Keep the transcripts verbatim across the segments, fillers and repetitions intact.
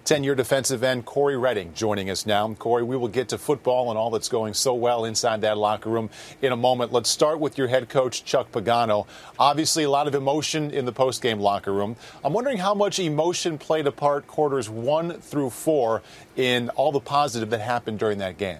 ten-year defensive end Cory Redding joining us now. Cory, we will get to football and all that's going so well inside that locker room in a moment. Let's start with your head coach, Chuck Pagano. Obviously, a lot of emotion in the postgame locker room. I'm wondering how much emotion played a part quarters one through four in all the positive that happened during that game.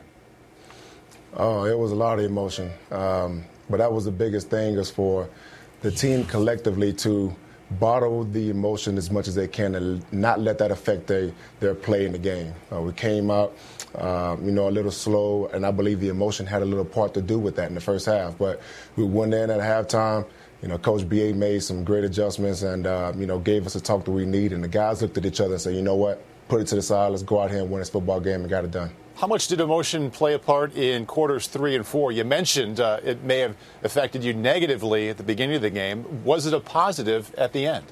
Oh, it was a lot of emotion. Um, but that was the biggest thing, is for the team collectively to bottle the emotion as much as they can and not let that affect their, their play in the game. Uh, we came out, uh, you know, a little slow, and I believe the emotion had a little part to do with that in the first half. But we went in at halftime. You know, Coach B A made some great adjustments and, uh, you know, gave us the talk that we need. And the guys looked at each other and said, you know what, put it to the side. Let's go out here and win this football game, and got it done. How much did emotion play a part in quarters three and four? You mentioned uh, it may have affected you negatively at the beginning of the game. Was it a positive at the end?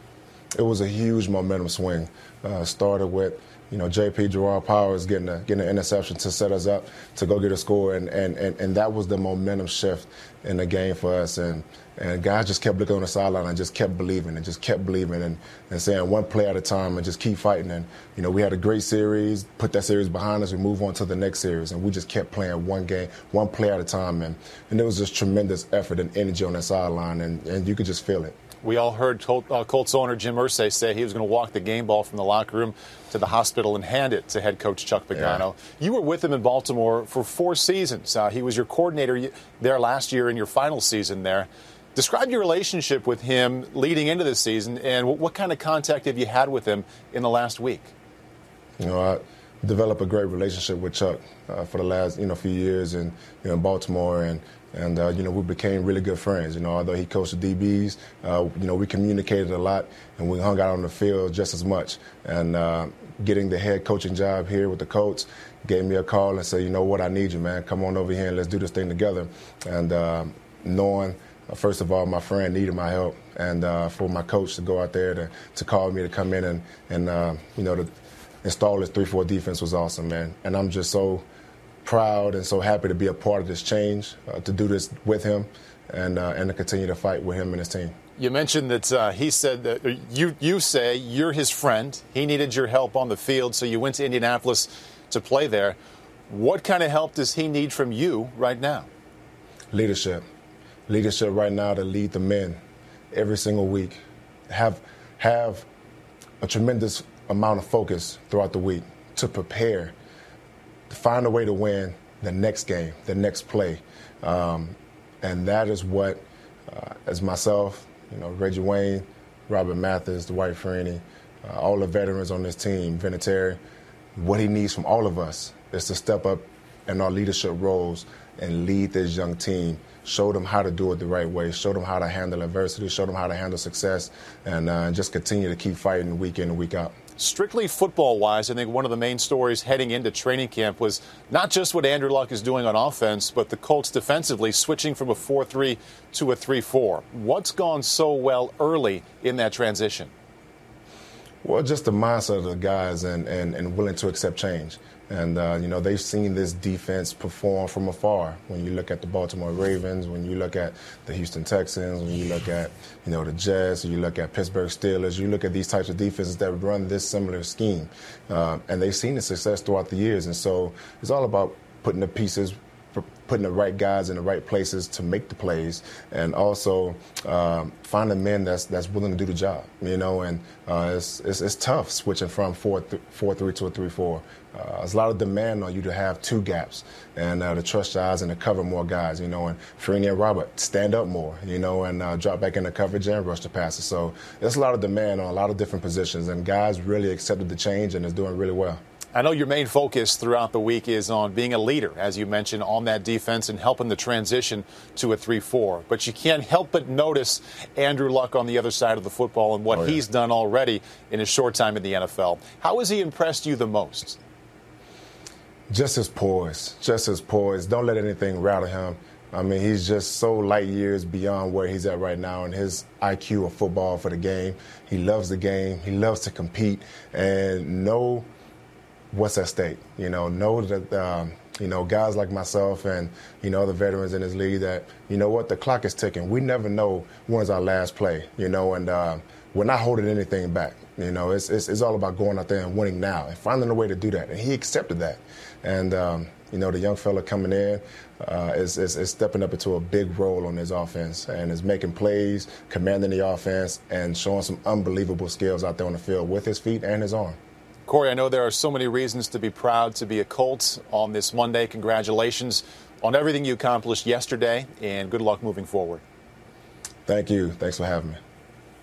It was a huge momentum swing. Uh, started with, you know, J P Gerard Powers getting a, getting an interception to set us up to go get a score, and, and, and, and that was the momentum shift in the game for us. And, and guys just kept looking on the sideline and just kept believing and just kept believing and, and saying one play at a time and just keep fighting. And, you know, we had a great series, put that series behind us, we move on to the next series, and we just kept playing one game, one play at a time. And, and there was just tremendous effort and energy on that sideline, and, and you could just feel it. We all heard Col- uh, Colts owner Jim Irsay say he was going to walk the game ball from the locker room to the hospital and hand it to head coach Chuck Pagano. Yeah. You were with him in Baltimore for four seasons. Uh, he was your coordinator there last year in your final season there. Describe your relationship with him leading into this season, and what, what kind of contact have you had with him in the last week? You know, I developed a great relationship with Chuck uh, for the last, you know, few years in, you know, in Baltimore, and And, uh, you know, we became really good friends. You know, although he coached the D Bs, uh, you know, we communicated a lot, and we hung out on the field just as much. And uh, getting the head coaching job here with the Colts gave me a call and said, you know what, I need you, man. Come on over here and let's do this thing together. And uh, knowing, uh, first of all, my friend needed my help, and uh, for my coach to go out there to, to call me to come in and, and uh, you know, to install this three four defense was awesome, man. And I'm just so proud and so happy to be a part of this change, uh, to do this with him, and uh, and to continue to fight with him and his team. You mentioned that uh, he said that you you say you're his friend. He needed your help on the field, so you went to Indianapolis to play there. What kind of help does he need from you right now? Leadership. Leadership right now to lead the men every single week. Have have a tremendous amount of focus throughout the week to prepare, to find a way to win the next game, the next play. Um, and that is what, uh, as myself, you know, Reggie Wayne, Robert Mathis, Dwight Freeney, uh, all the veterans on this team, Vinatieri, what he needs from all of us is to step up in our leadership roles and lead this young team, show them how to do it the right way, show them how to handle adversity, show them how to handle success, and uh, just continue to keep fighting week in and week out. Strictly football-wise, I think one of the main stories heading into training camp was not just what Andrew Luck is doing on offense, but the Colts defensively switching from a four three to a three four. What's gone so well early in that transition? Well, just the mindset of the guys and, and, and willing to accept change. And, uh, you know, they've seen this defense perform from afar. When you look at the Baltimore Ravens, when you look at the Houston Texans, when you look at, you know, the Jets, you look at Pittsburgh Steelers, you look at these types of defenses that run this similar scheme. Uh, and they've seen the success throughout the years. And so it's all about putting the pieces, putting the right guys in the right places to make the plays, and also um, finding men that's that's willing to do the job. You know, and uh, it's, it's it's tough switching from four th- four three to a three four. Uh, there's a lot of demand on you to have two gaps and uh, to trust your eyes and to cover more guys. You know, and Freeney and Robert stand up more. You know, and uh, drop back into coverage and rush the passes. So there's a lot of demand on a lot of different positions, and guys really accepted the change and is doing really well. I know your main focus throughout the week is on being a leader, as you mentioned, on that defense and helping the transition to a three four. But you can't help but notice Andrew Luck on the other side of the football and what oh, yeah. he's done already in his short time in the N F L. How has he impressed you the most? Just his poise. Just his poise. Don't let anything rattle him. I mean, he's just so light years beyond where he's at right now, and his I Q of football for the game. He loves the game. He loves to compete and know what's at stake. You know, know that, um, you know, guys like myself and, you know, other veterans in this league that, you know what, the clock is ticking. We never know when's our last play, you know, and uh, we're not holding anything back. You know, it's, it's it's all about going out there and winning now and finding a way to do that. And he accepted that. And um, you know, the young fella coming in uh, is, is is stepping up into a big role on his offense and is making plays, commanding the offense, and showing some unbelievable skills out there on the field with his feet and his arm. Corey, I know there are so many reasons to be proud to be a Colt on this Monday. Congratulations on everything you accomplished yesterday, and good luck moving forward. Thank you. Thanks for having me.